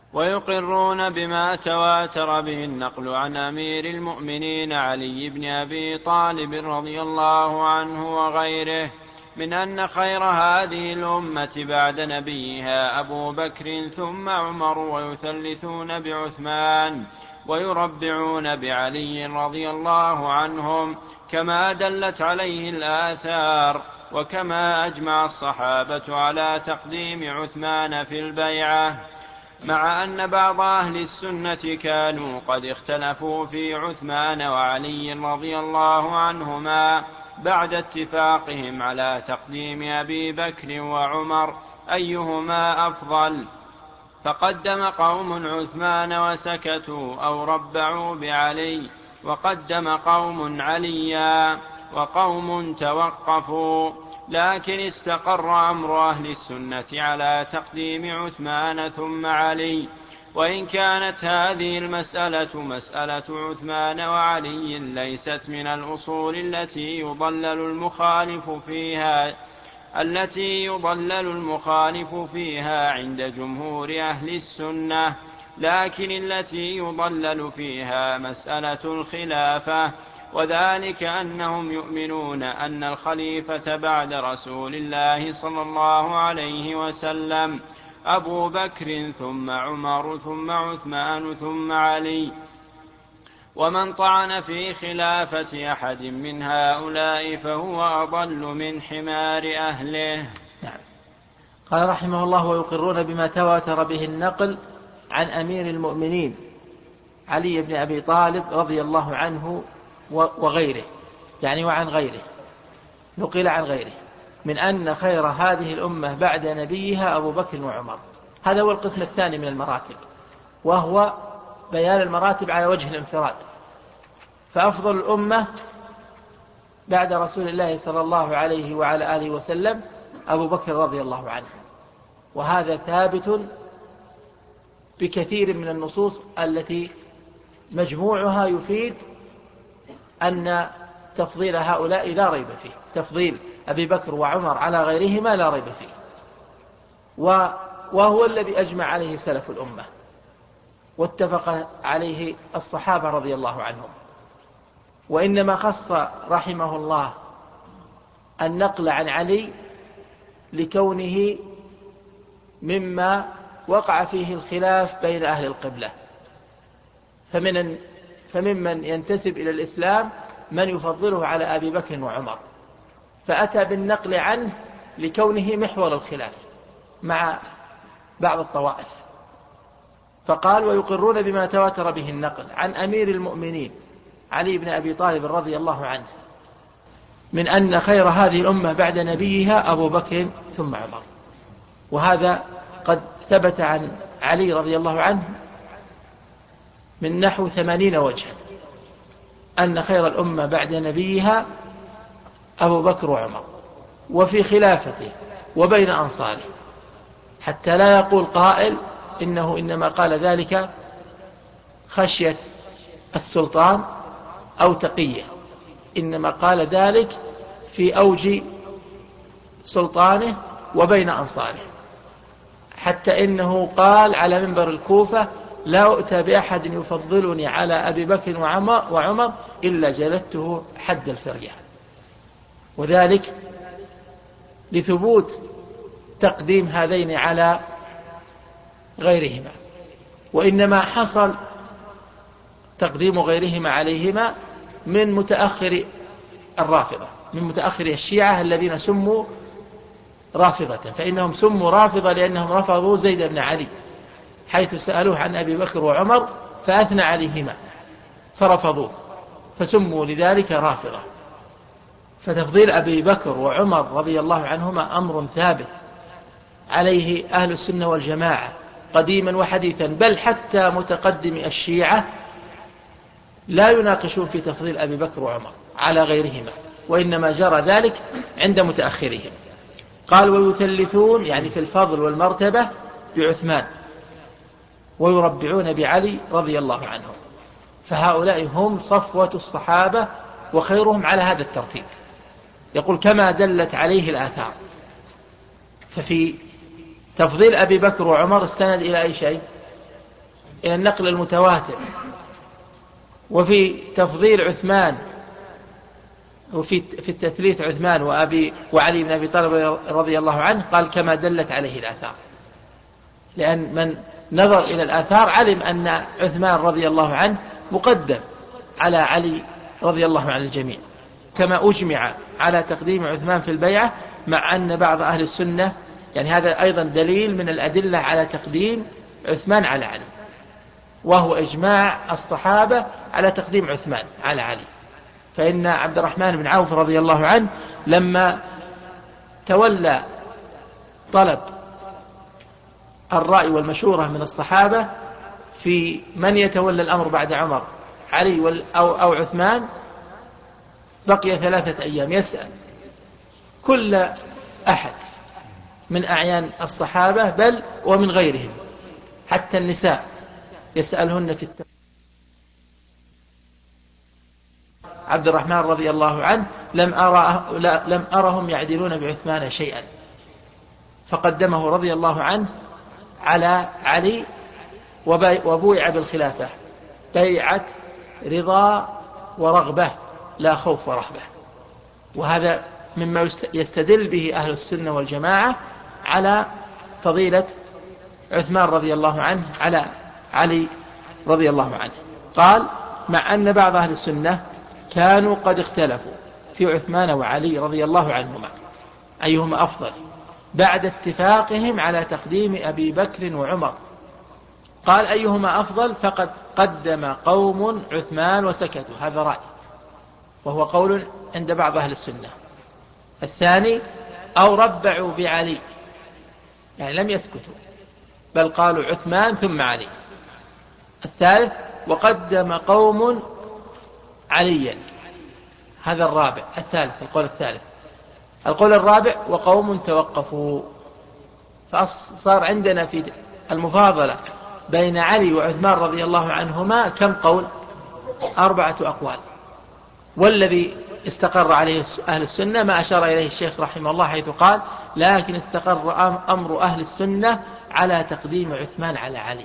ويقرون بما تواتر به النقل عن أمير المؤمنين علي بن أبي طالب رضي الله عنه وغيره من أن خير هذه الأمة بعد نبيها أبو بكر ثم عمر، ويثلثون بعثمان ويربعون بعلي رضي الله عنهم كما دلت عليه الآثار، وكما أجمع الصحابة على تقديم عثمان في البيعة، مع أن بعض أهل السنة كانوا قد اختلفوا في عثمان وعلي رضي الله عنهما بعد اتفاقهم على تقديم أبي بكر وعمر أيهما أفضل، فقدم قوم عثمان وسكتوا أو ربعوا بعلي، وقدم قوم عليا وقوم توقفوا، لكن استقر أمر أهل السنة على تقديم عثمان ثم علي. وإن كانت هذه المسألة مسألة عثمان وعلي ليست من الأصول التي يضلل المخالف فيها عند جمهور أهل السنة، لكن التي يضلل فيها مسألة الخلافة، وذلك أنهم يؤمنون أن الخليفة بعد رسول الله صلى الله عليه وسلم أبو بكر ثم عمر ثم عثمان ثم علي، ومن طعن في خلافة أحد من هؤلاء فهو أضل من حمار أهله. نعم. قال رحمه الله: ويقرون بما تواتر به النقل عن أمير المؤمنين علي بن أبي طالب رضي الله عنه وغيره، يعني وعن غيره، نقل عن غيره، من أن خير هذه الأمة بعد نبيها أبو بكر وعمر. هذا هو القسم الثاني من المراتب، وهو بيان المراتب على وجه الانفراد. فأفضل الأمة بعد رسول الله صلى الله عليه وعلى آله وسلم أبو بكر رضي الله عنه، وهذا ثابت بكثير من النصوص التي مجموعها يفيد أن تفضيل هؤلاء لا ريب فيه، تفضيل أبي بكر وعمر على غيرهما لا ريب فيه، وهو الذي أجمع عليه سلف الأمة واتفق عليه الصحابة رضي الله عنهم. وإنما خص رحمه الله النقل عن علي لكونه مما وقع فيه الخلاف بين أهل القبلة، فممن ينتسب إلى الإسلام من يفضله على أبي بكر وعمر، فأتى بالنقل عنه لكونه محور الخلاف مع بعض الطوائف. فقال: ويقرون بما تواتر به النقل عن أمير المؤمنين علي بن أبي طالب رضي الله عنه من أن خير هذه الأمة بعد نبيها أبو بكر ثم عمر. وهذا قد ثبت عن علي رضي الله عنه من نحو 80 وجها أن خير الأمة بعد نبيها أبو بكر وعمر، وفي خلافته وبين أنصاره، حتى لا يقول قائل إنه إنما قال ذلك خشية السلطان أو تقية، إنما قال ذلك في أوج سلطانه وبين أنصاره، حتى إنه قال على منبر الكوفة: لا أؤتى بأحد يفضلني على أبي بكر وعمر إلا جلدته حد الفرية. وذلك لثبوت تقديم هذين على غيرهما، وإنما حصل تقديم غيرهما عليهما من متأخر الرافضة، من متأخر الشيعة الذين سموا رافضة، فإنهم سموا رافضة لأنهم رفضوا زيد بن علي حيث سألوه عن أبي بكر وعمر فأثنى عليهما فرفضوه، فسموا لذلك رافضة. فتفضيل أبي بكر وعمر رضي الله عنهما أمر ثابت عليه أهل السنة والجماعة قديما وحديثا، بل حتى متقدم الشيعة لا يناقشون في تفضيل أبي بكر وعمر على غيرهما، وإنما جرى ذلك عند متأخرهم. قال: ويثلثون يعني في الفضل والمرتبة بعثمان، ويربعون بعلي رضي الله عنهم. فهؤلاء هم صفوة الصحابة وخيرهم على هذا الترتيب. يقول: كما دلت عليه الآثار. ففي تفضيل أبي بكر وعمر استند إلى أي شيء؟ إلى النقل المتواتر. وفي تفضيل عثمان وفي التثليث عثمان وعلي بن أبي طالب رضي الله عنه قال كما دلت عليه الآثار، لأن من نظر إلى الآثار علم أن عثمان رضي الله عنه مقدم على علي رضي الله عن الجميع، كما أجمع على تقديم عثمان في البيعة، مع أن بعض أهل السنة يعني هذا أيضا دليل من الأدلة على تقديم عثمان على علي، وهو إجماع الصحابة على تقديم عثمان على علي. فإن عبد الرحمن بن عوف رضي الله عنه لما تولى طلب الرأي والمشورة من الصحابة في من يتولى الأمر بعد عمر، علي أو عثمان، بقي 3 أيام يسأل كل أحد من أعيان الصحابة بل ومن غيرهم، حتى النساء يسألهن في عبد الرحمن رضي الله عنه لم أرهم يعدلون بعثمان شيئا، فقدمه رضي الله عنه على علي وبويع بالخلافة بيعة رضا ورغبة لا خوف ورهبة. وهذا مما يستدل به أهل السنة والجماعة على فضيلة عثمان رضي الله عنه على علي رضي الله عنه. قال مع أن بعض أهل السنة كانوا قد اختلفوا في عثمان وعلي رضي الله عنهما أيهما أفضل بعد اتفاقهم على تقديم أبي بكر وعمر. قال أيهما أفضل؟ فقد قدم قوم عثمان وسكتوا، هذا رأي وهو قول عند بعض أهل السنة. الثاني أو ربعوا بعلي، يعني لم يسكتوا بل قالوا عثمان ثم علي. الثالث وقدم قوم عليا، هذا الرابع. القول الثالث. القول الرابع وقوم توقفوا. فصار عندنا في المفاضلة بين علي وعثمان رضي الله عنهما كم قول؟ 4 أقوال. والذي استقر عليه أهل السنة ما أشار إليه الشيخ رحمه الله حيث قال لكن استقر أمر أهل السنة على تقديم عثمان على علي.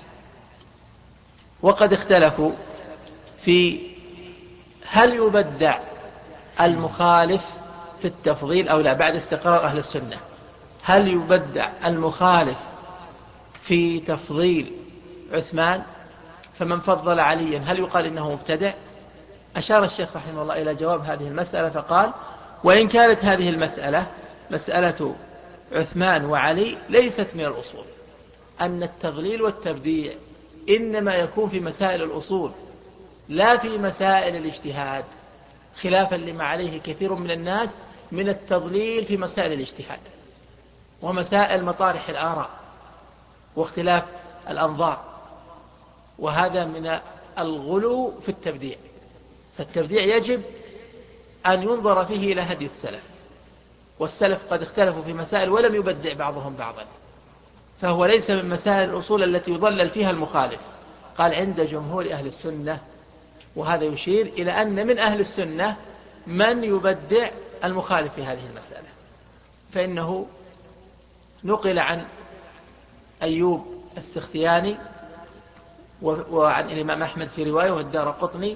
وقد اختلفوا في هل يبدع المخالف في التفضيل أو لا بعد استقرار أهل السنة، هل يبدع المخالف في تفضيل عثمان؟ فمن فضل عليا هل يقال إنه مبتدع؟ أشار الشيخ رحمه الله إلى جواب هذه المسألة فقال وإن كانت هذه المسألة مسألة عثمان وعلي ليست من الأصول، أن التضليل والتبديع إنما يكون في مسائل الأصول لا في مسائل الاجتهاد، خلافا لما عليه كثير من الناس من التضليل في مسائل الاجتهاد ومسائل مطارح الآراء واختلاف الأنظار، وهذا من الغلو في التبديع. فالتبديع يجب أن ينظر فيه إلى هدي السلف، والسلف قد اختلفوا في مسائل ولم يبدع بعضهم بعضا، فهو ليس من مسائل الأصول التي يضلل فيها المخالف. قال عند جمهور أهل السنة، وهذا يشير إلى أن من أهل السنة من يبدع المخالف في هذه المسألة. فإنه نقل عن أيوب السختياني وعن الإمام أحمد في رواية والدارقطني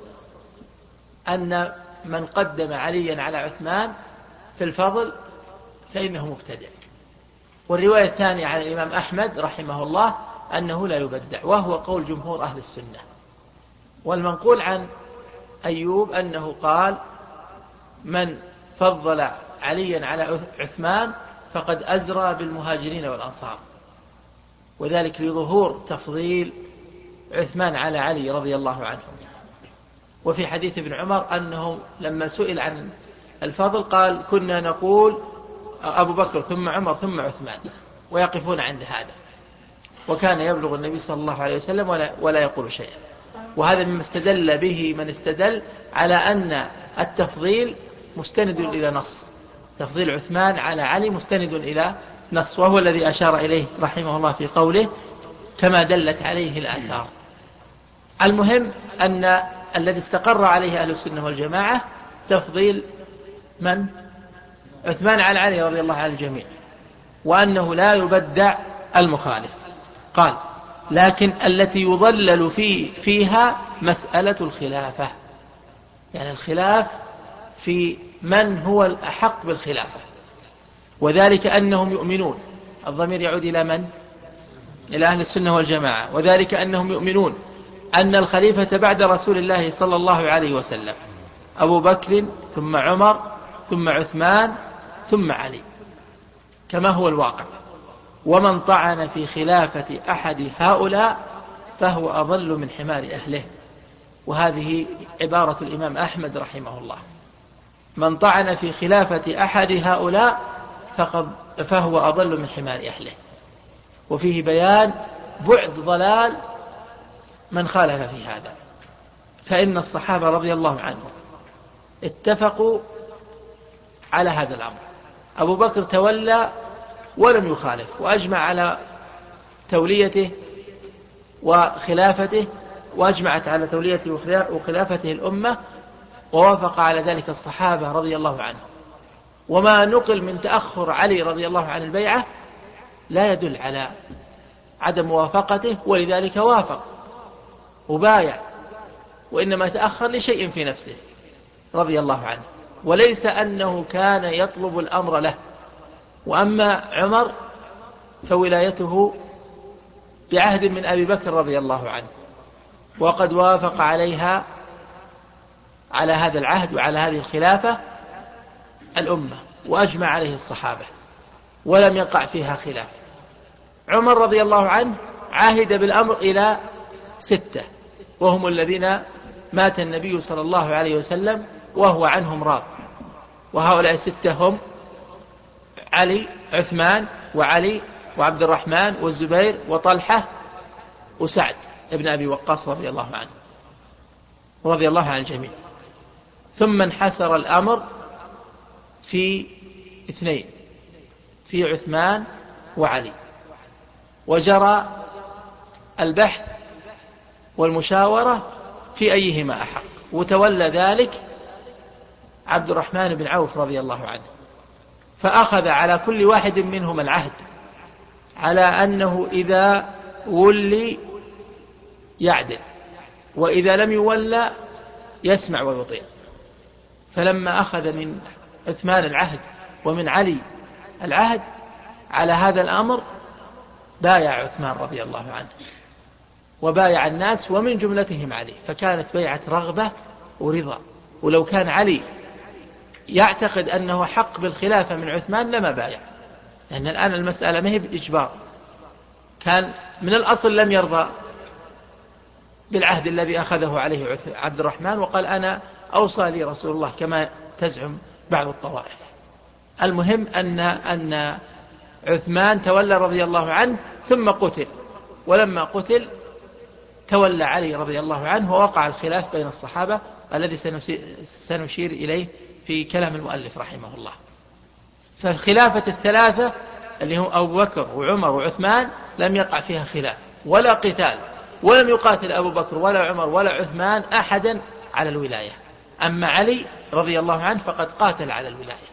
أن من قدم عليا على عثمان في الفضل فإنه مبتدع. والرواية الثانية عن الإمام أحمد رحمه الله أنه لا يبدع، وهو قول جمهور أهل السنة. والمنقول عن أيوب أنه قال من فضل عليا على عثمان فقد أزرى بالمهاجرين والأنصار، وذلك لظهور تفضيل عثمان على علي رضي الله عنه. وفي حديث ابن عمر أنه لما سئل عن الفضل قال كنا نقول أبو بكر ثم عمر ثم عثمان، ويقفون عند هذا، وكان يبلغ النبي صلى الله عليه وسلم ولا يقول شيئا. وهذا مما استدل به من استدل على أن التفضيل مستند إلى نص، تفضيل عثمان على علي مستند إلى نص، وهو الذي أشار إليه رحمه الله في قوله كما دلت عليه الآثار. المهم أن الذي استقر عليه أهل السنة والجماعة تفضيل من؟ عثمان على علي رضي الله عن الجميع، وأنه لا يبدع المخالف. قال لكن التي يضلل فيها مسألة الخلافة، يعني الخلاف في من هو الأحق بالخلافة، وذلك أنهم يؤمنون. الضمير يعود إلى من؟ إلى أهل السنة والجماعة. وذلك أنهم يؤمنون أن الخليفة بعد رسول الله صلى الله عليه وسلم أبو بكر ثم عمر ثم عثمان ثم علي كما هو الواقع، ومن طعن في خلافة أحد هؤلاء فهو أضل من حمار أهله. وهذه عبارة الإمام أحمد رحمه الله: من طعن في خلافة أحد هؤلاء فهو أضل من حمار أهله. وفيه بيان بعد ضلال من خالف في هذا، فإن الصحابة رضي الله عنهم اتفقوا على هذا الأمر. أبو بكر تولى ولم يخالف، وأجمع على توليته وخلافته، وأجمعت على توليته وخلافته الأمة، ووافق على ذلك الصحابة رضي الله عنهم. وما نقل من تأخر علي رضي الله عن البيعة لا يدل على عدم موافقته، ولذلك وافق وبايع، وإنما تأخر لشيء في نفسه رضي الله عنه، وليس أنه كان يطلب الأمر له. وأما عمر فولايته بعهد من أبي بكر رضي الله عنه، وقد وافق عليها على هذا العهد وعلى هذه الخلافة الأمة، وأجمع عليه الصحابة ولم يقع فيها خلاف. عمر رضي الله عنه عاهد بالأمر إلى 6، وهم الذين مات النبي صلى الله عليه وسلم وهو عنهم راض، وهؤلاء 6 هم علي عثمان وعلي وعبد الرحمن والزبير وطلحة وسعد ابن أبي وقاص رضي الله عنه ورضي الله عن الجميع. ثم انحسر الأمر في 2، في عثمان وعلي، وجرى البحث والمشاورة في أيهما أحق، وتولى ذلك عبد الرحمن بن عوف رضي الله عنه، فأخذ على كل واحد منهم العهد على أنه إذا ولي يعدل، وإذا لم يولى يسمع ويطيع. فلما أخذ من عثمان العهد ومن علي العهد على هذا الأمر بايع عثمان رضي الله عنه وبايع الناس، ومن جملتهم علي، فكانت بيعة رغبة ورضا. ولو كان علي يعتقد أنه حق بالخلافة من عثمان لما بايع، لأن الآن المسألة ما هي بالإجبار، كان من الأصل لم يرضى بالعهد الذي أخذه عليه عبد الرحمن، وقال أنا أوصى لي رسول الله كما تزعم بعض الطوائف. المهم أن عثمان تولى رضي الله عنه ثم قتل، ولما قتل تولى علي رضي الله عنه، ووقع الخلاف بين الصحابة الذي سنشير إليه في كلام المؤلف رحمه الله. فخلافة 3 اللي هم أبو بكر وعمر وعثمان لم يقع فيها خلاف ولا قتال، ولم يقاتل أبو بكر ولا عمر ولا عثمان أحدا على الولاية. أما علي رضي الله عنه فقد قاتل على الولاية،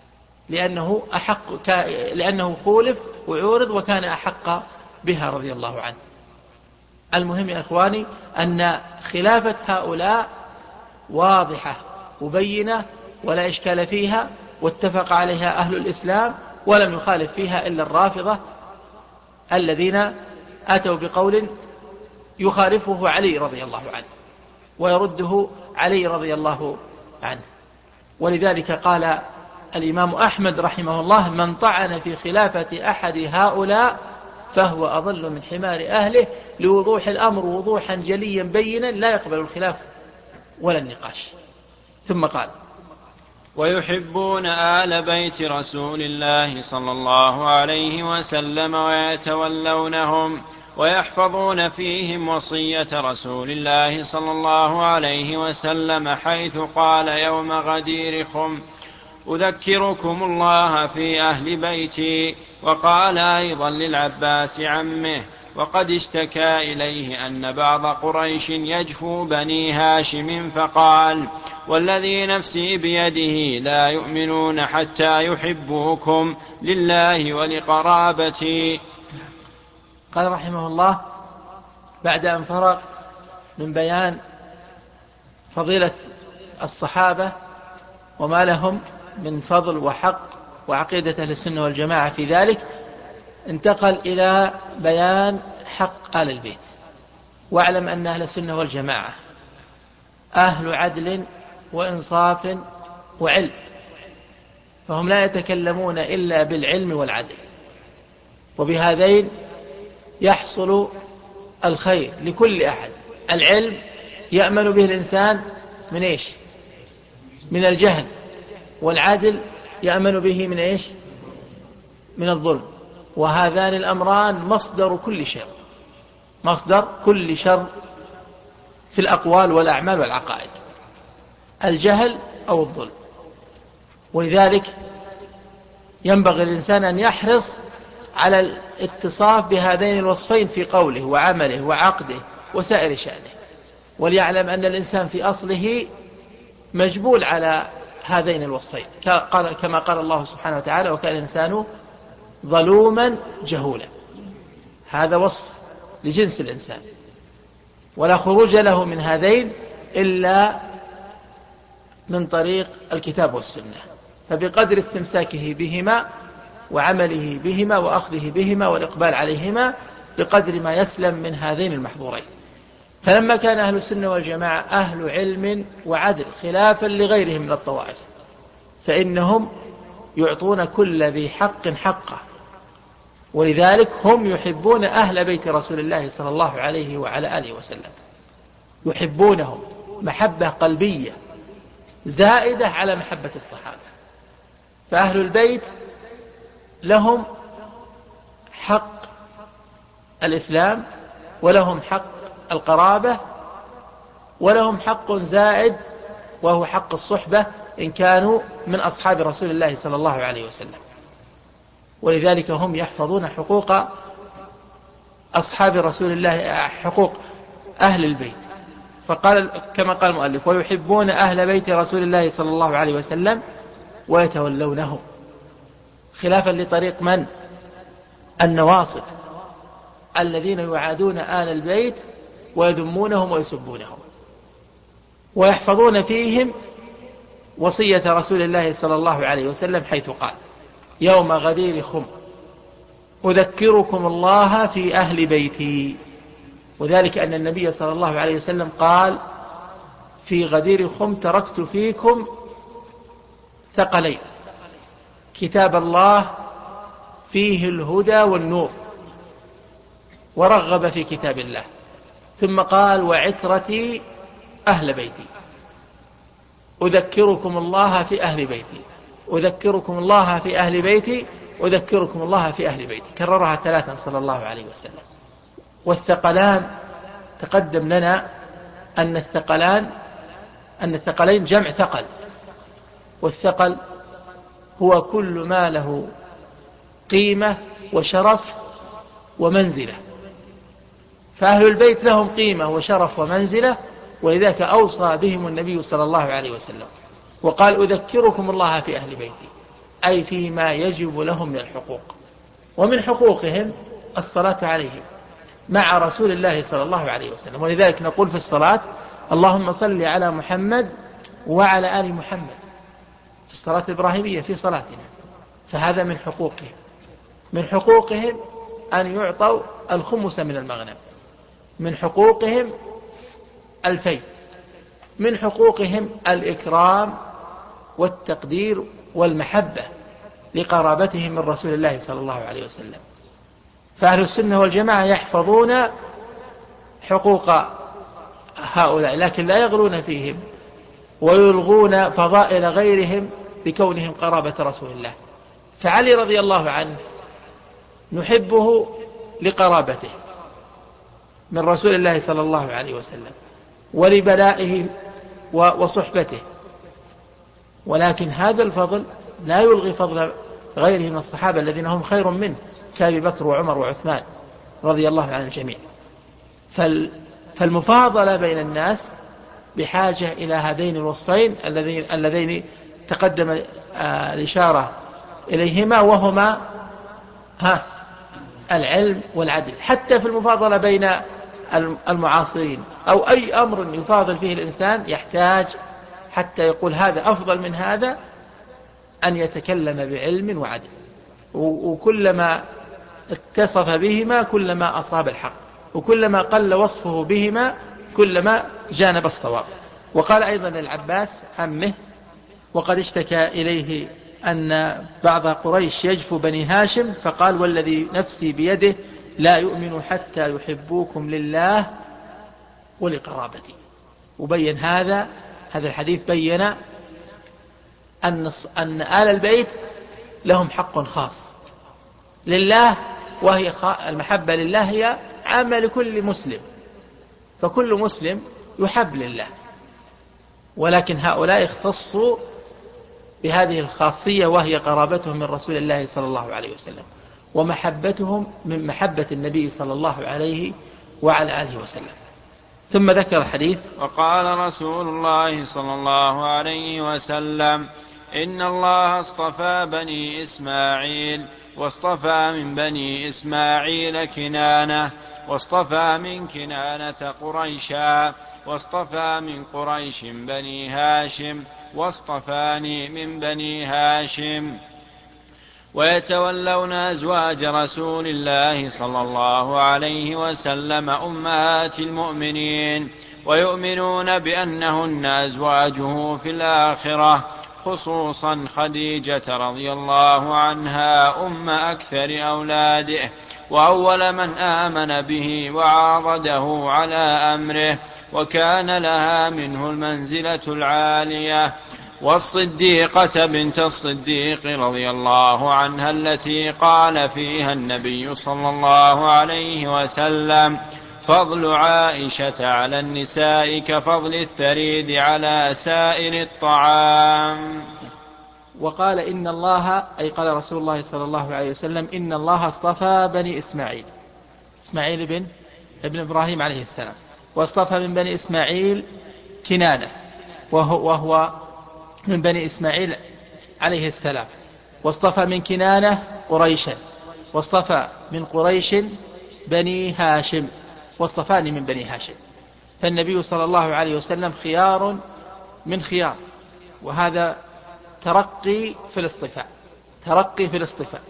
لأنه خولف وعورض وكان أحق بها رضي الله عنه. المهم يا إخواني أن خلافة هؤلاء واضحة مبينة ولا إشكال فيها، واتفق عليها أهل الإسلام، ولم يخالف فيها إلا الرافضة الذين أتوا بقول يخالفه علي رضي الله عنه ويرده علي رضي الله عنه. ولذلك قال الإمام أحمد رحمه الله: من طعن في خلافة أحد هؤلاء فهو أضل من حمار أهله، لوضوح الأمر وضوحا جليا بينا لا يقبل الخلاف ولا النقاش. ثم قال: ويحبون آل بيت رسول الله صلى الله عليه وسلم ويتولونهم ويحفظون فيهم وصية رسول الله صلى الله عليه وسلم، حيث قال يوم غدير خم: أذكركم الله في أهل بيتي. وقال أيضا للعباس عمه، وقد اشتكى إليه أن بعض قريش يجفو بني هاشم، فقال: والذي نفسي بيده لا يؤمنون حتى يحبوكم لله ولقرابتي. قال رحمه الله: بعد أن فرغ من بيان فضيلة الصحابة وما لهم من فضل وحق وعقيدة أهل السنة والجماعة في ذلك، انتقل إلى بيان حق آل البيت. واعلم أن أهل السنة والجماعة أهل عدل وإنصاف وعلم، فهم لا يتكلمون إلا بالعلم والعدل، وبهذين يحصل الخير لكل أحد. العلم يأمن به الإنسان من إيش؟ من الجهل. والعدل يأمن به من إيش؟ من الظلم. وهذان الأمران مصدر كل شر، مصدر كل شر في الأقوال والأعمال والعقائد، الجهل أو الظلم. ولذلك ينبغي الإنسان أن يحرص على الاتصاف بهذين الوصفين في قوله وعمله وعقده وسائر شأنه، وليعلم أن الإنسان في أصله مجبول على هذين الوصفين، كما قال الله سبحانه وتعالى: وكان الإنسان ظلوما جهولا. هذا وصف لجنس الإنسان، ولا خروج له من هذين إلا من طريق الكتاب والسنة. فبقدر استمساكه بهما وعمله بهما وأخذه بهما والإقبال عليهما، بقدر ما يسلم من هذين المحظورين. فلما كان أهل السنة والجماعة أهل علم وعدل خلافا لغيرهم من الطوائف، فإنهم يعطون كل ذي حق حقه، ولذلك هم يحبون أهل بيت رسول الله صلى الله عليه وعلى آله وسلم، يحبونهم محبة قلبية زائدة على محبة الصحابة. فأهل البيت لهم حق الإسلام، ولهم حق القرابة، ولهم حق زائد وهو حق الصحبة إن كانوا من أصحاب رسول الله صلى الله عليه وسلم. ولذلك هم يحفظون حقوق أصحاب رسول الله، حقوق أهل البيت. فقال كما قال المؤلف: ويحبون أهل بيت رسول الله صلى الله عليه وسلم ويتولونه، خلافا لطريق من؟ النواصب الذين يعادون آل البيت ويذمونهم ويسبونهم، ويحفظون فيهم وصية رسول الله صلى الله عليه وسلم حيث قال: يوم غدير خم أذكركم الله في أهل بيتي. وذلك أن النبي صلى الله عليه وسلم قال في غدير خم: تركت فيكم ثقلين، كتاب الله فيه الهدى والنور، ورغب في كتاب الله. ثم قال: وعترتي أهل بيتي، أذكركم الله في أهل بيتي، أذكركم الله في أهل بيتي، أذكركم الله في أهل بيتي. كررها 3 صلى الله عليه وسلم. والثقلان تقدم لنا أن الثقلين جمع ثقل، والثقل هو كل ما له قيمة وشرف ومنزلة. فأهل البيت لهم قيمة وشرف ومنزلة، ولذلك أوصى بهم النبي صلى الله عليه وسلم وقال: أذكركم الله في أهل بيتي، أي فيما يجب لهم من الحقوق. ومن حقوقهم الصلاة عليهم مع رسول الله صلى الله عليه وسلم. ولذلك نقول في الصلاة: اللهم صل على محمد وعلى آل محمد، في الصلاة الإبراهيمية في صلاتنا. فهذا من حقوقهم. من حقوقهم أن يعطوا الخمس من المغنم، من حقوقهم الفيء، من حقوقهم الإكرام والتقدير والمحبة لقرابتهم من رسول الله صلى الله عليه وسلم. فأهل السنة والجماعة يحفظون حقوق هؤلاء، لكن لا يغلون فيهم ويلغون فضائل غيرهم بكونهم قرابة رسول الله. فعلي رضي الله عنه نحبه لقرابته من رسول الله صلى الله عليه وسلم ولبلائه وصحبته، ولكن هذا الفضل لا يلغي فضل غيره من الصحابة الذين هم خير منه، كأبي بكر وعمر وعثمان رضي الله عن الجميع. فالمفاضلة بين الناس بحاجة إلى هذين الوصفين اللذين تقدم الإشارة إليهما، وهما العلم والعدل. حتى في المفاضلة بين المعاصرين أو أي أمر يفاضل فيه الإنسان يحتاج حتى يقول هذا أفضل من هذا أن يتكلم بعلم وعدل، وكلما اتصف بهما كلما أصاب الحق، وكلما قل وصفه بهما كلما جانب الصواب. وقال أيضا العباس عمه: وقد اشتكى إليه أن بعض قريش يجفو بني هاشم، فقال: والذي نفسي بيده لا يؤمن حتى يحبوكم لله ولقرابتي. وبين هذا الحديث بين أن آل البيت لهم حق خاص لله، وهي المحبة لله هي عامة لكل مسلم، فكل مسلم يحب لله، ولكن هؤلاء اختصوا بهذه الخاصية وهي قرابتهم من رسول الله صلى الله عليه وسلم، ومحبتهم من محبة النبي صلى الله عليه وعلى آله وسلم. ثم ذكر الحديث: وقال رسول الله صلى الله عليه وسلم: إن الله اصطفى بني إسماعيل، واصطفى من بني إسماعيل كنانة، واصطفى من كنانة قريشا، واصطفى من قريش بني هاشم، واصطفاني من بني هاشم. ويتولون أزواج رسول الله صلى الله عليه وسلم أمهات المؤمنين، ويؤمنون بأنهن أزواجه في الآخرة، خصوصا خديجة رضي الله عنها أم أكثر أولاده، وأول من آمن به وعاضده على أمره، وكان لها منه المنزلة العالية. والصديقة بنت الصديق رضي الله عنها التي قال فيها النبي صلى الله عليه وسلم: فضل عائشة على النساء كفضل الثريد على سائر الطعام. وقال: إن الله، أي قال رسول الله صلى الله عليه وسلم: إن الله اصطفى بني إسماعيل ابن إبراهيم عليه السلام، واصطفى من بني إسماعيل كنانة وهو من بني إسماعيل عليه السلام، واصطفى من كنانة قريشا، واصطفى من قريش بني هاشم، واصطفاني من بني هاشم. فالنبي صلى الله عليه وسلم خيار من خيار، وهذا ترقي في الاصطفاء.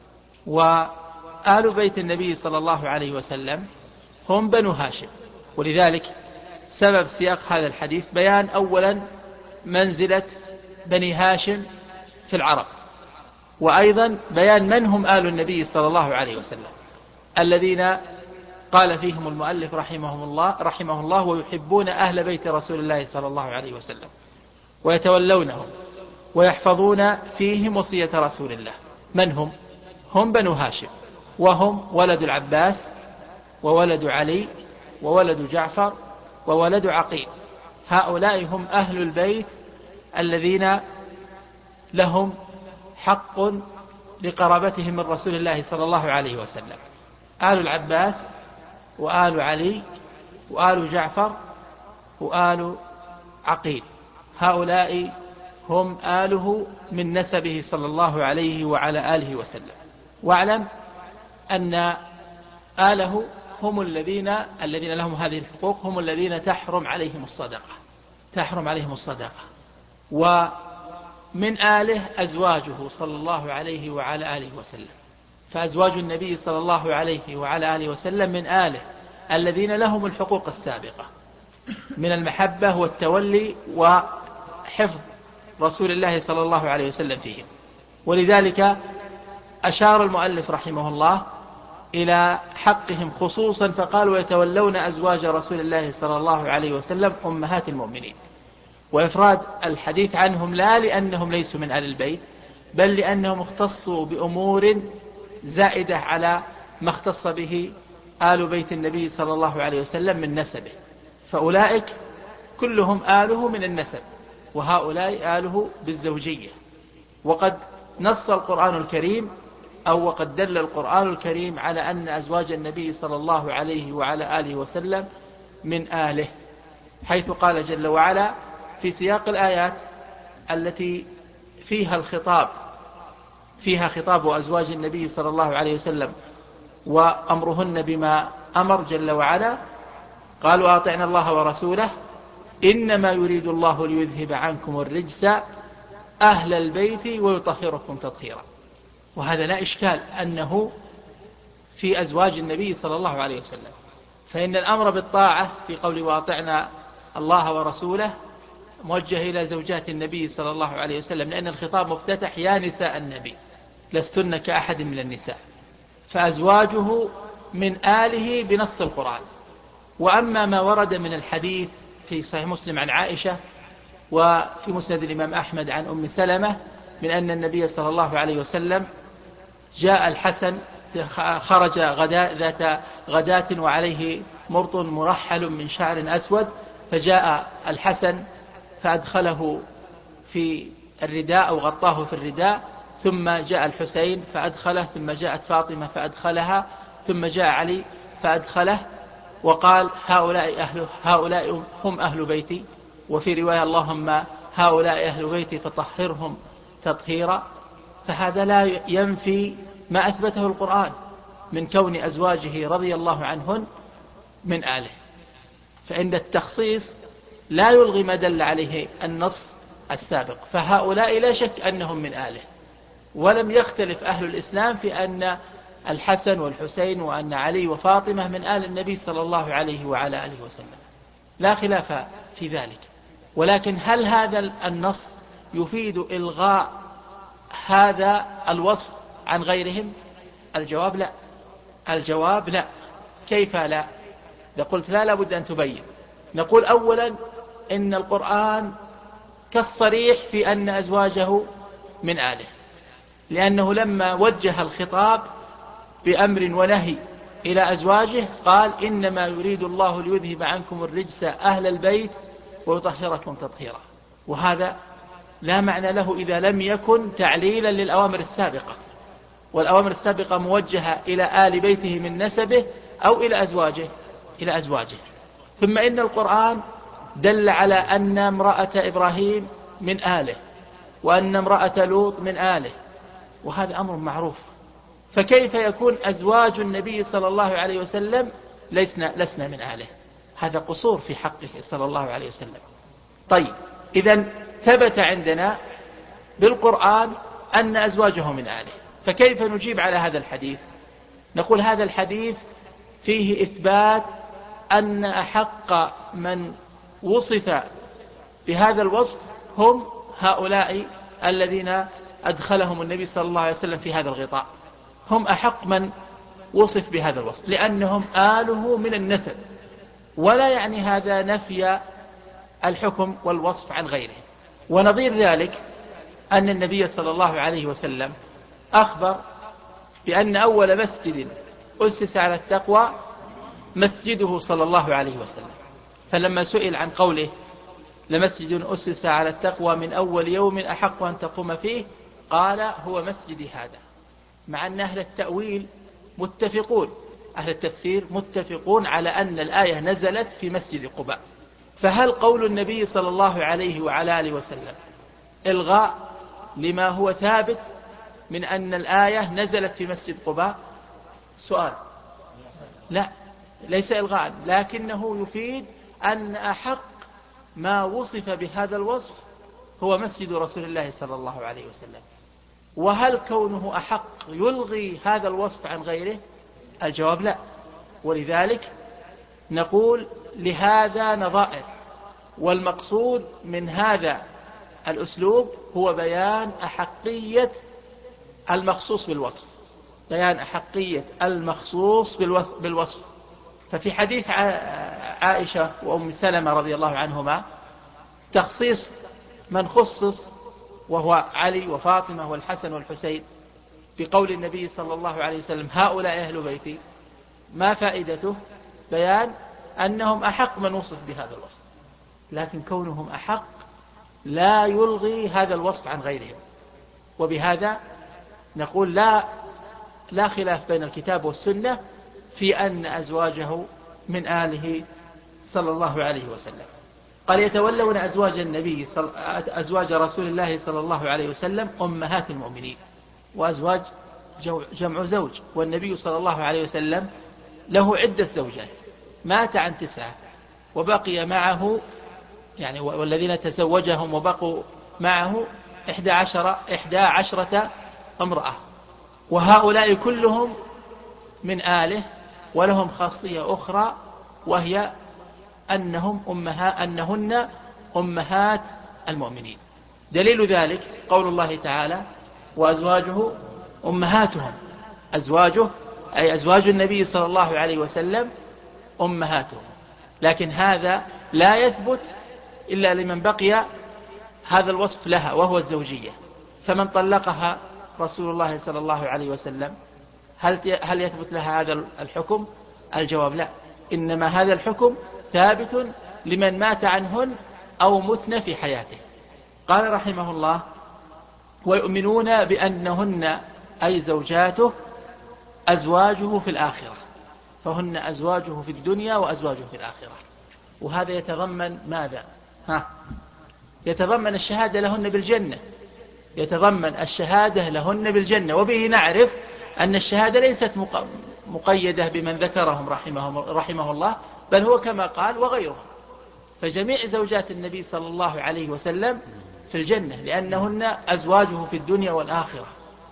وآل بيت النبي صلى الله عليه وسلم هم بنو هاشم، ولذلك سبب سياق هذا الحديث بيان أولا منزلة بني هاشم في العرب، وأيضا بيان من هم آل النبي صلى الله عليه وسلم الذين قال فيهم المؤلف رحمه الله: ويحبون أهل بيت رسول الله صلى الله عليه وسلم ويتولونهم ويحفظون فيهم وصية رسول الله. من هم؟ هم بنو هاشم، وهم ولد العباس وولد علي وولد جعفر وولد عقيل. هؤلاء هم أهل البيت الذين لهم حق لقرابتهم من رسول الله صلى الله عليه وسلم: آل العباس وآل علي وآل جعفر وآل عقيل، هؤلاء هم آله من نسبه صلى الله عليه وعلى آله وسلم. واعلم أن آله هم الذين لهم هذه الحقوق، هم الذين تحرم عليهم الصدقة. ومن آله أزواجه صلى الله عليه وعلى آله وسلم، فأزواج النبي صلى الله عليه وعلى آله وسلم من آله الذين لهم الحقوق السابقة من المحبة والتولي وحفظ رسول الله صلى الله عليه وسلم فيهم. ولذلك أشار المؤلف رحمه الله إلى حقهم خصوصا فقال: ويتولون أزواج رسول الله صلى الله عليه وسلم أمهات المؤمنين. وإفراد الحديث عنهم لا لأنهم ليسوا من آل البيت، بل لأنهم اختصوا بأمور زائدة على ما اختص به آل بيت النبي صلى الله عليه وسلم من نسبه، فأولئك كلهم آله من النسب، وهؤلاء آله بالزوجية. وقد نص القرآن الكريم وقد دل القرآن الكريم على أن أزواج النبي صلى الله عليه وعلى آله وسلم من آله، حيث قال جل وعلا في سياق الآيات التي فيها خطاب أزواج النبي صلى الله عليه وسلم وأمرهن بما أمر جل وعلا: قالوا أطعنا الله ورسوله إنما يريد الله ليذهب عنكم الرجس أهل البيت ويطهركم تطهيرا. وهذا لا إشكال أنه في أزواج النبي صلى الله عليه وسلم، فإن الأمر بالطاعة في قول وأطعنا الله ورسوله موجه إلى زوجات النبي صلى الله عليه وسلم، لأن الخطاب مفتتح يا نساء النبي لستن كأحد من النساء، فأزواجه من آله بنص القرآن. وأما ما ورد من الحديث في صحيح مسلم عن عائشة وفي مسند الإمام أحمد عن أم سلمة من أن النبي صلى الله عليه وسلم جاء الحسن خرج ذات غداة وعليه مرط مرحل من شعر أسود، فجاء الحسن فأدخله في الرداء أو غطاه في الرداء، ثم جاء الحسين فأدخله، ثم جاءت فاطمة فأدخلها، ثم جاء علي فأدخله، وقال هؤلاء هم أهل بيتي، وفي رواية اللهم هؤلاء أهل بيتي فطهرهم تطهيرا. فهذا لا ينفي ما أثبته القرآن من كون أزواجه رضي الله عنهن من آله، فإن التخصيص لا يلغي ما دل عليه النص السابق، فهؤلاء لا شك أنهم من آله، ولم يختلف أهل الإسلام في أن الحسن والحسين وأن علي وفاطمة من آل النبي صلى الله عليه وعلى آله وسلم، لا خلاف في ذلك. ولكن هل هذا النص يفيد إلغاء هذا الوصف عن غيرهم؟ الجواب لا. الجواب لا. كيف لا؟ لقلت لا لابد أن تبين. نقول أولا إن القرآن كالصريح في أن أزواجه من آله، لأنه لما وجه الخطاب بأمر ونهي إلى أزواجه قال إنما يريد الله ليذهب عنكم الرجس أهل البيت ويطهركم تطهيرا، وهذا لا معنى له إذا لم يكن تعليلا للأوامر السابقة، والأوامر السابقة موجهة إلى آل بيته من نسبه أو إلى أزواجه. ثم إن القرآن دل على أن امرأة إبراهيم من آله وأن امرأة لوط من آله، وهذا أمر معروف، فكيف يكون أزواج النبي صلى الله عليه وسلم لسنا من آله؟ هذا قصور في حقه صلى الله عليه وسلم. طيب، إذن ثبت عندنا بالقرآن أن أزواجه من آله، فكيف نجيب على هذا الحديث؟ نقول هذا الحديث فيه إثبات أن أحق من وصف بهذا الوصف هم هؤلاء الذين أدخلهم النبي صلى الله عليه وسلم في هذا الغطاء، هم أحق من وصف بهذا الوصف لأنهم آله من النسب، ولا يعني هذا نفي الحكم والوصف عن غيره. ونظير ذلك أن النبي صلى الله عليه وسلم أخبر بأن أول مسجد أسس على التقوى مسجده صلى الله عليه وسلم، فلما سئل عن قوله لمسجد أسس على التقوى من أول يوم أحق أن تقوم فيه قال هو مسجدي هذا، مع أن أهل التأويل متفقون، أهل التفسير متفقون على أن الآية نزلت في مسجد قباء، فهل قول النبي صلى الله عليه وعلى آله وسلم إلغاء لما هو ثابت من أن الآية نزلت في مسجد قباء؟ سؤال. لا، ليس إلغاء، لكنه يفيد أن أحق ما وصف بهذا الوصف هو مسجد رسول الله صلى الله عليه وسلم. وهل كونه أحق يلغي هذا الوصف عن غيره؟ الجواب لا. ولذلك نقول لهذا نظائر، والمقصود من هذا الأسلوب هو بيان أحقية المخصوص بالوصف، بيان أحقية المخصوص بالوصف. ففي حديث عائشة وأم سلمة رضي الله عنهما تخصيص من خصص وهو علي وفاطمة والحسن والحسين بقول النبي صلى الله عليه وسلم هؤلاء أهل بيتي، ما فائدته؟ بيان أنهم أحق من وصف بهذا الوصف، لكن كونهم أحق لا يلغي هذا الوصف عن غيرهم. وبهذا نقول لا خلاف بين الكتاب والسنة في أن أزواجه من آله صلى الله عليه وسلم. قال يتولون أزواج رسول الله صلى الله عليه وسلم أمهات المؤمنين، وأزواج جمع زوج، والنبي صلى الله عليه وسلم له عدة زوجات، مات عن 9، وبقي معه يعني والذين تزوجهم وبقوا معه 11 امرأة، وهؤلاء كلهم من آله، ولهم خاصية أخرى وهي أنهن أمهات المؤمنين. دليل ذلك قول الله تعالى: وأزواجه أمهاتهم. أزواجه أي أزواج النبي صلى الله عليه وسلم أمهاتهم، لكن هذا لا يثبت إلا لمن بقي هذا الوصف لها وهو الزوجية. فمن طلقها رسول الله صلى الله عليه وسلم هل يثبت لها هذا الحكم؟ الجواب لا، إنما هذا الحكم ثابت لمن مات عنهن أو متن في حياته. قال رحمه الله: ويؤمنون بأنهن أي زوجاته أزواجه في الآخرة، فهن أزواجه في الدنيا وأزواجه في الآخرة. وهذا يتضمن ماذا؟ يتضمن الشهادة لهن بالجنة، يتضمن الشهادة لهن بالجنة. وبه نعرف أن الشهادة ليست مقيدة بمن ذكرهم رحمه الله، بل هو كما قال: وغيرهم. فجميع زوجات النبي صلى الله عليه وسلم في الجنة، لأنهن أزواجه في الدنيا والآخرة.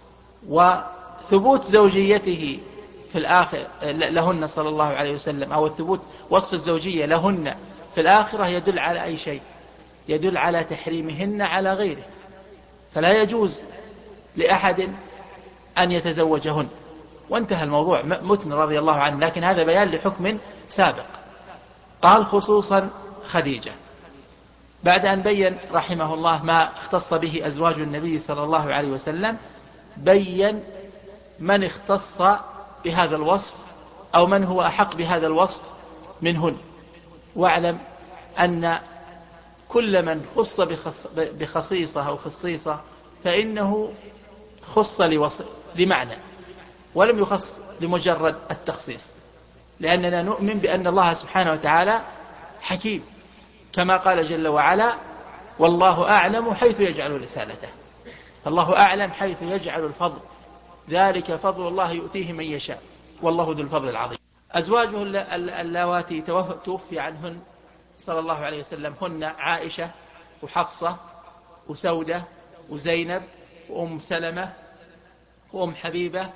وثبوت زوجيته في الآخرة لهن صلى الله عليه وسلم، أو الثبوت وصف الزوجية لهن في الآخرة، يدل على أي شيء؟ يدل على تحريمهن على غيره، فلا يجوز لأحد أن يتزوجهن. وانتهى الموضوع. متن رضي الله عنه، لكن هذا بيان لحكم سابق. قال: خصوصا خديجة. بعد أن بين رحمه الله ما اختص به أزواج النبي صلى الله عليه وسلم، بين من اختص بهذا الوصف أو من هو أحق بهذا الوصف منهن. واعلم أن كل من خص بخصيصة أو خصيصة فإنه خص لمعنى، ولم يخص لمجرد التخصيص، لأننا نؤمن بأن الله سبحانه وتعالى حكيم، كما قال جل وعلا: والله أعلم حيث يجعل رسالته. الله أعلم حيث يجعل الفضل، ذلك فضل الله يؤتيه من يشاء، والله ذو الفضل العظيم. أزواجه اللواتي توفي عنهن صلى الله عليه وسلم هن عائشة وحفصة وسودة وزينب وأم سلمة وأم حبيبة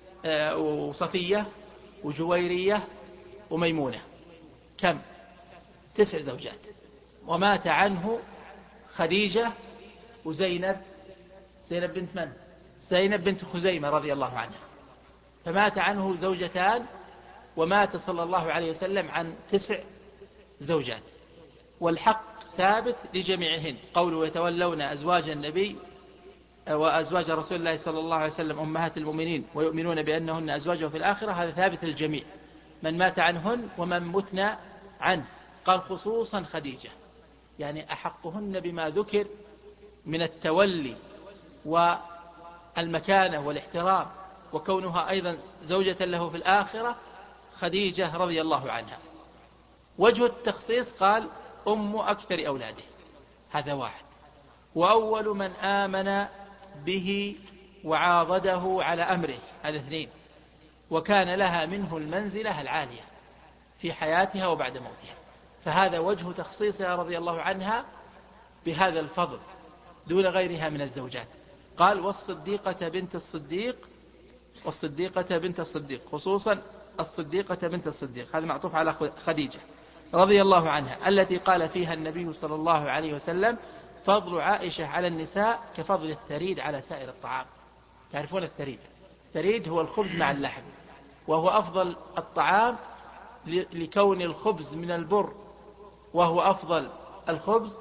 وصفية وجويرية وميمونة. كم؟ 9 زوجات. ومات عنه خديجة وزينب. زينب بنت من؟ زينب بنت خزيمة رضي الله عنها. فمات عنه زوجتان، ومات صلى الله عليه وسلم عن 9 زوجات. والحق ثابت لجميعهن. قوله: يتولون أزواج النبي وأزواج رسول الله صلى الله عليه وسلم أمهات المؤمنين ويؤمنون بأنهن أزواجه في الآخرة، هذا ثابت للجميع، من مات عنهن ومن متنا عنه. قال: خصوصا خديجة، يعني أحقهن بما ذكر من التولي والمكانة والاحترام، وكونها أيضا زوجة له في الآخرة خديجة رضي الله عنها. وجه التخصيص قال: أم أكثر أولاده، هذا واحد. وأول من آمن به وعاضده على أمره، هذا 2. وكان لها منه المنزلة العالية في حياتها وبعد موتها. فهذا وجه تخصيصها رضي الله عنها بهذا الفضل دون غيرها من الزوجات. قال: والصديقة بنت الصديق، والصديقة بنت الصديق، خصوصا الصديقة بنت الصديق، هذا معطوف على خديجة رضي الله عنها، التي قال فيها النبي صلى الله عليه وسلم: فضل عائشة على النساء كفضل الثريد على سائر الطعام. تعرفون الثريد؟ الثريد هو الخبز مع اللحم، وهو أفضل الطعام لكون الخبز من البر وهو أفضل الخبز،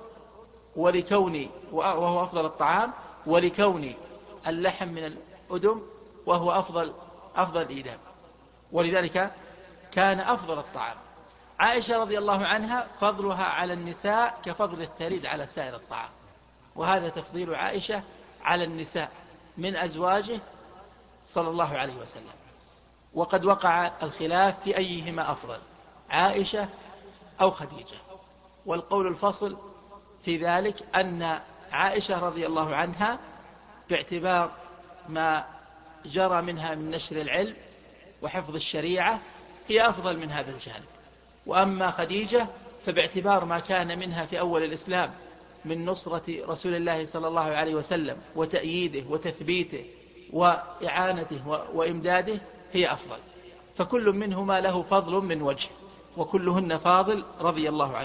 وهو أفضل الطعام، ولكون اللحم من الأدم وهو أفضل الإيدام، ولذلك كان أفضل الطعام. عائشة رضي الله عنها فضلها على النساء كفضل الثريد على سائر الطعام، وهذا تفضيل عائشة على النساء من أزواجه صلى الله عليه وسلم. وقد وقع الخلاف في أيهما أفضل، عائشة أو خديجة، والقول الفصل في ذلك أن عائشة رضي الله عنها باعتبار ما جرى منها من نشر العلم وحفظ الشريعة هي أفضل من هذا الجانب، وأما خديجة فباعتبار ما كان منها في أول الإسلام من نصرة رسول الله صلى الله عليه وسلم وتأييده وتثبيته وإعانته وإمداده هي أفضل، فكل منهما له فضل من وجه، وكلهن فاضل رضي الله عنه.